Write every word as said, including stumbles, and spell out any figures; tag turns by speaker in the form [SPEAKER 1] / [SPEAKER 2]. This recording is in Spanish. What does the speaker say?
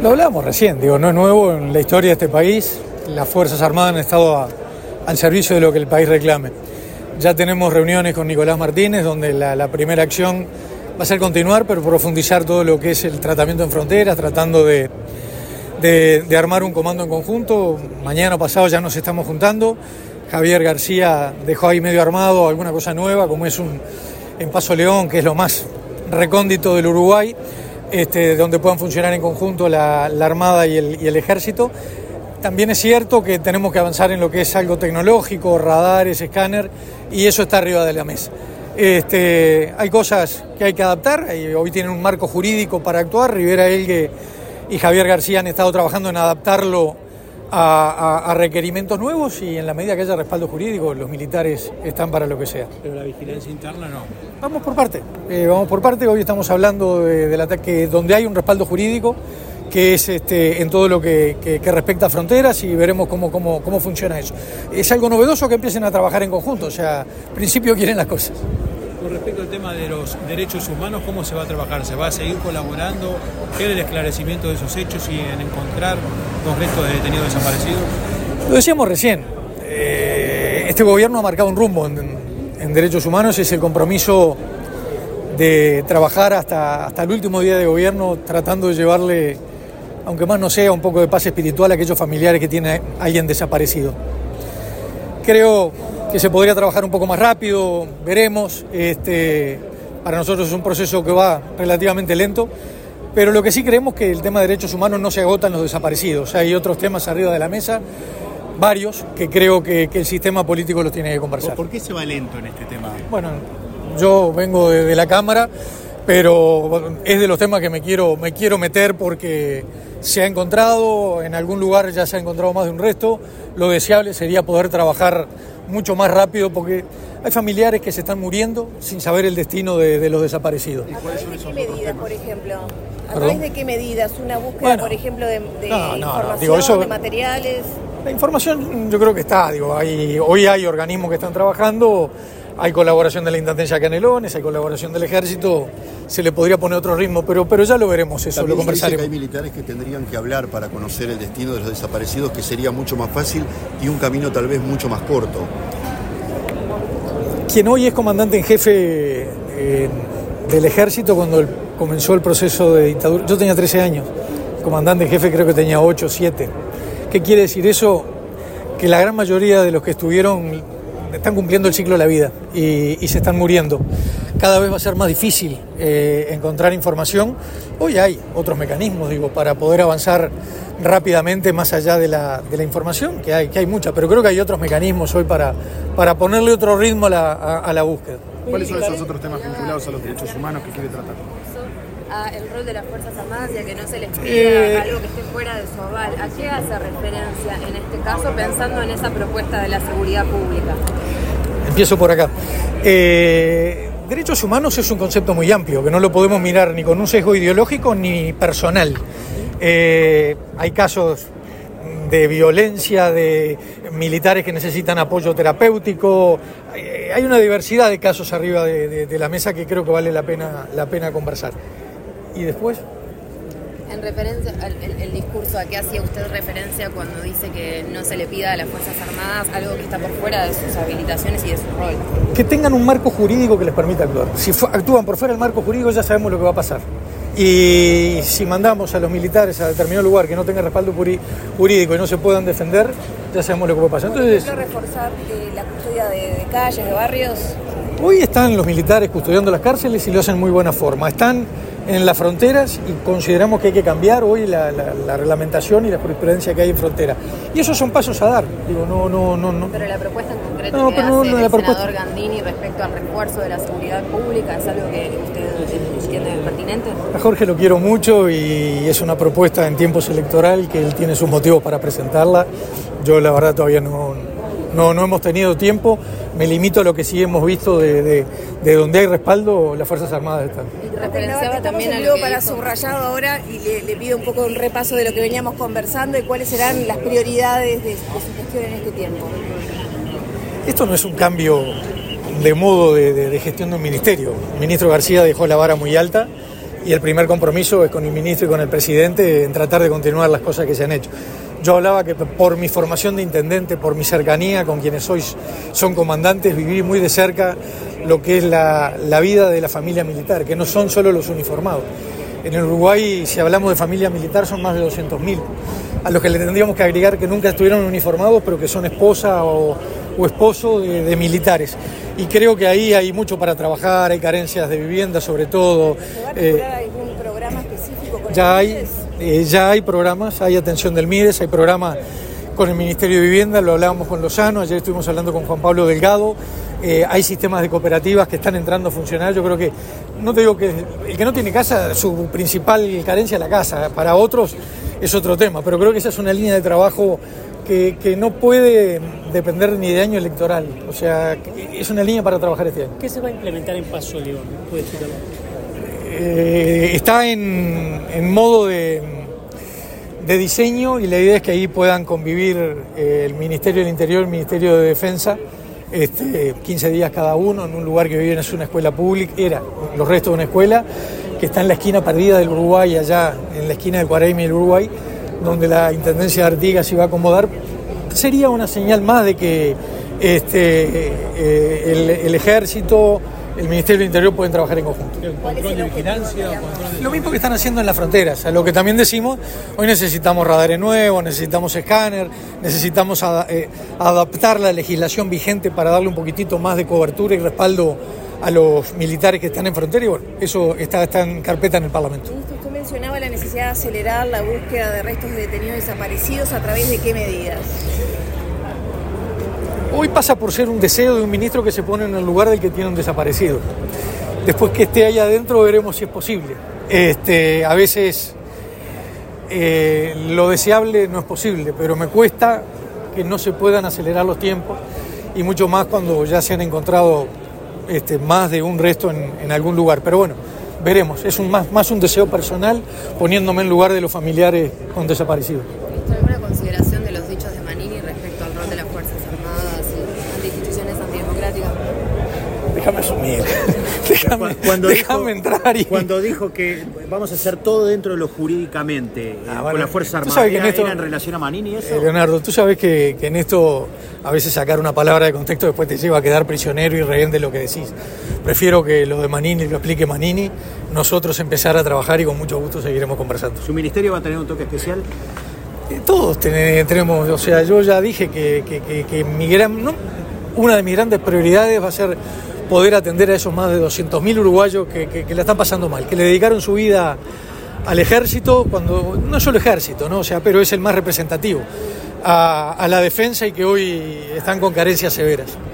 [SPEAKER 1] Lo hablábamos recién, digo, no es nuevo en la historia de este país. Las Fuerzas Armadas han estado a, al servicio de lo que el país reclame. Ya tenemos reuniones con Nicolás Martínez, donde la, la primera acción va a ser continuar, pero profundizar todo lo que es el tratamiento en fronteras, tratando de, de, de armar un comando en conjunto. Mañana pasado ya nos estamos juntando. Javier García dejó ahí medio armado alguna cosa nueva, como es un en Paso León, que es lo más recóndito del Uruguay, este, donde puedan funcionar en conjunto la, la Armada y el, y el Ejército. También es cierto que tenemos que avanzar en lo que es algo tecnológico, radares, escáner, y eso está arriba de la mesa. Este, hay cosas que hay que adaptar, hoy tienen un marco jurídico para actuar. Rivera Elgue y Javier García han estado trabajando en adaptarlo a, a, a requerimientos nuevos, y en la medida que haya respaldo jurídico, los militares están para lo que sea.
[SPEAKER 2] Pero la vigilancia interna no.
[SPEAKER 1] Vamos por parte, eh, vamos por parte. Hoy estamos hablando de, del ataque donde hay un respaldo jurídico, que es este, en todo lo que, que, que respecta a fronteras, y veremos cómo, cómo, cómo funciona eso. Es algo novedoso que empiecen a trabajar en conjunto, o sea, al principio quieren las cosas.
[SPEAKER 2] Con respecto al tema de los derechos humanos, ¿cómo se va a trabajar? ¿Se va a seguir colaborando en el esclarecimiento de esos hechos y en encontrar los restos de detenidos desaparecidos?
[SPEAKER 1] Lo decíamos recién, eh, este gobierno ha marcado un rumbo en, en derechos humanos. Es el compromiso de trabajar hasta, hasta el último día de gobierno, tratando de llevarle, aunque más no sea, un poco de paz espiritual a aquellos familiares que tiene alguien desaparecido. Creo que se podría trabajar un poco más rápido, veremos. Este, para nosotros es un proceso que va relativamente lento, pero lo que sí creemos es que el tema de derechos humanos no se agota en los desaparecidos. Hay otros temas arriba de la mesa, varios, que creo que, que el sistema político los tiene que conversar.
[SPEAKER 2] ¿Por qué se va lento en este tema?
[SPEAKER 1] Bueno, yo vengo de, de la Cámara, pero es de los temas que me quiero, me quiero meter porque se ha encontrado, en algún lugar ya se ha encontrado más de un resto. Lo deseable sería poder trabajar mucho más rápido, porque hay familiares que se están muriendo sin saber el destino de, de los desaparecidos.
[SPEAKER 3] ¿A través de qué medidas, por ejemplo? ¿A través de qué medidas? ¿Una búsqueda, bueno, por ejemplo, de, de no, no, información, no, digo, eso, de materiales?
[SPEAKER 1] La información yo creo que está, digo, hay, hoy hay organismos que están trabajando. Hay colaboración de la Intendencia de Canelones, hay colaboración del Ejército, se le podría poner otro ritmo, pero, pero ya lo veremos, eso
[SPEAKER 4] también
[SPEAKER 1] lo conversaremos.
[SPEAKER 4] Se dice que hay militares que tendrían que hablar para conocer el destino de los desaparecidos, que sería mucho más fácil y un camino tal vez mucho más corto.
[SPEAKER 1] Quien hoy es comandante en jefe eh, del Ejército, cuando el, comenzó el proceso de dictadura, yo tenía trece años, comandante en jefe creo que tenía ocho, siete. ¿Qué quiere decir eso? Que la gran mayoría de los que estuvieron están cumpliendo el ciclo de la vida y, y se están muriendo. Cada vez va a ser más difícil eh, encontrar información. Hoy hay otros mecanismos, digo, para poder avanzar rápidamente más allá de la, de la información, que hay, que hay mucha, pero creo que hay otros mecanismos hoy para, para ponerle otro ritmo a la, a, a la búsqueda.
[SPEAKER 5] ¿Cuáles son esos otros temas vinculados a los derechos humanos que quiere tratar?
[SPEAKER 3] A el rol de las Fuerzas Armadas y a que no se les pida
[SPEAKER 1] eh,
[SPEAKER 3] algo que esté fuera de su aval. ¿A qué hace referencia en este caso, pensando en esa propuesta de la seguridad pública?
[SPEAKER 1] Empiezo por acá. Eh, derechos humanos es un concepto muy amplio, que no lo podemos mirar ni con un sesgo ideológico ni personal. Eh, hay casos de violencia, de militares que necesitan apoyo terapéutico. Eh, hay una diversidad de casos arriba de, de, de la mesa que creo que vale la pena, la pena conversar. ¿Y después?
[SPEAKER 3] En referencia al el, el discurso, ¿a qué hacía usted referencia cuando dice que no se le pida a las Fuerzas Armadas algo que está por fuera de sus habilitaciones y de su rol?
[SPEAKER 1] Que tengan un marco jurídico que les permita actuar. Si actúan por fuera del marco jurídico ya sabemos lo que va a pasar. Y si mandamos a los militares a determinado lugar que no tenga respaldo jurídico y no se puedan defender, ya sabemos lo que va a pasar. Entonces,
[SPEAKER 3] ¿por ejemplo, reforzar eh, la custodia de, de calles, de barrios?
[SPEAKER 1] Hoy están los militares custodiando las cárceles y lo hacen en muy buena forma. Están en las fronteras y consideramos que hay que cambiar hoy la, la, la reglamentación y la jurisprudencia que hay en frontera. Y esos son pasos a dar. Digo, no, no, no, no.
[SPEAKER 3] Pero la propuesta en concreto
[SPEAKER 1] no,
[SPEAKER 3] que
[SPEAKER 1] pero
[SPEAKER 3] hace
[SPEAKER 1] no,
[SPEAKER 3] el
[SPEAKER 1] la
[SPEAKER 3] senador
[SPEAKER 1] propuesta...
[SPEAKER 3] Gandini respecto al refuerzo de la seguridad pública, ¿es algo que usted entiende pertinente?
[SPEAKER 1] A Jorge lo quiero mucho y es una propuesta en tiempos electoral que él tiene sus motivos para presentarla. Yo la verdad todavía no... No, no hemos tenido tiempo, me limito a lo que sí hemos visto de, de, de donde hay respaldo, las Fuerzas Armadas están.
[SPEAKER 3] Y referenciaba también a lo que para subrayado ahora y le, le pido un poco un repaso de lo que veníamos conversando y cuáles serán las prioridades de, de su gestión en este tiempo.
[SPEAKER 1] Esto no es un cambio de modo de, de, de gestión de un ministerio. El ministro García dejó la vara muy alta y el primer compromiso es con el ministro y con el presidente en tratar de continuar las cosas que se han hecho. Yo hablaba que por mi formación de intendente, por mi cercanía con quienes hoy son comandantes, viví muy de cerca lo que es la, la vida de la familia militar, que no son solo los uniformados. En el Uruguay, si hablamos de familia militar, son más de doscientos mil, a los que le tendríamos que agregar que nunca estuvieron uniformados, pero que son esposa o, o esposo de, de militares. Y creo que ahí hay mucho para trabajar, hay carencias de vivienda sobre todo.
[SPEAKER 6] ¿Se va a articular eh, algún programa específico con
[SPEAKER 1] ya
[SPEAKER 6] el
[SPEAKER 1] hay,
[SPEAKER 6] MIDES?
[SPEAKER 1] eh, ya hay programas, hay atención del MIDES, hay programas con el Ministerio de Vivienda, lo hablábamos con Lozano, ayer estuvimos hablando con Juan Pablo Delgado, eh, hay sistemas de cooperativas que están entrando a funcionar. Yo creo que, no te digo que el que no tiene casa, su principal carencia es la casa, para otros es otro tema, pero creo que esa es una línea de trabajo que, que no puede depender ni de año electoral, o sea, es una línea para trabajar este año.
[SPEAKER 7] ¿Qué se va a implementar en Paso León? ¿Puede explicarlo?
[SPEAKER 1] Eh, está en, en modo de, de diseño y la idea es que ahí puedan convivir eh, el Ministerio del Interior y el Ministerio de Defensa este, quince días cada uno en un lugar que hoy es una escuela pública, era los restos de una escuela que está en la esquina perdida del Uruguay, allá en la esquina de Cuaraima y el Uruguay, donde la Intendencia de Artigas se iba a acomodar. Sería una señal más de que este, eh, el, el Ejército, el Ministerio del Interior pueden trabajar en conjunto.
[SPEAKER 2] ¿El control de vigilancia? Control de...
[SPEAKER 1] Lo mismo que están haciendo en las fronteras, a lo que también decimos, hoy necesitamos radares nuevos, necesitamos escáner, necesitamos ad, eh, adaptar la legislación vigente para darle un poquitito más de cobertura y respaldo a los militares que están en frontera, y bueno, eso está, está en carpeta en el Parlamento.
[SPEAKER 6] Ministro, usted mencionaba la necesidad de acelerar la búsqueda de restos de detenidos desaparecidos, ¿a través de qué medidas?
[SPEAKER 1] Hoy pasa por ser un deseo de un ministro que se pone en el lugar del que tiene un desaparecido. Después que esté ahí adentro veremos si es posible. Este, a veces eh, lo deseable no es posible, pero me cuesta que no se puedan acelerar los tiempos, y mucho más cuando ya se han encontrado este, más de un resto en, en algún lugar. Pero bueno, veremos. Es un, más, más un deseo personal, poniéndome en lugar de los familiares con desaparecidos.
[SPEAKER 3] ¿Alguna consideración de los dichos de Manini respecto al rol de las Fuerzas Armadas y ante instituciones antidemocráticas?
[SPEAKER 1] Déjame asumir. déjame
[SPEAKER 8] cuando
[SPEAKER 1] déjame
[SPEAKER 8] dijo,
[SPEAKER 1] entrar y...
[SPEAKER 8] Cuando dijo que vamos a hacer todo dentro de lo jurídicamente ah, eh,
[SPEAKER 1] bueno,
[SPEAKER 8] con las Fuerzas Armadas,
[SPEAKER 1] sabes que
[SPEAKER 8] ¿era,
[SPEAKER 1] en, esto,
[SPEAKER 8] ¿era en relación a Manini eso?
[SPEAKER 1] Eh, Leonardo, tú sabes que, que en esto a veces sacar una palabra de contexto después te lleva a quedar prisionero y rehén de lo que decís. Prefiero que lo de Manini lo explique Manini, nosotros empezar a trabajar y con mucho gusto seguiremos conversando.
[SPEAKER 8] ¿Su ministerio va a tener un toque especial?
[SPEAKER 1] Eh, todos tenemos, o sea, yo ya dije que, que, que, que mi gran, ¿no? una de mis grandes prioridades va a ser poder atender a esos más de doscientos mil uruguayos que, que, que la están pasando mal, que le dedicaron su vida al ejército, cuando no solo ejército, ¿no? O sea, pero es el más representativo, a, a la defensa, y que hoy están con carencias severas.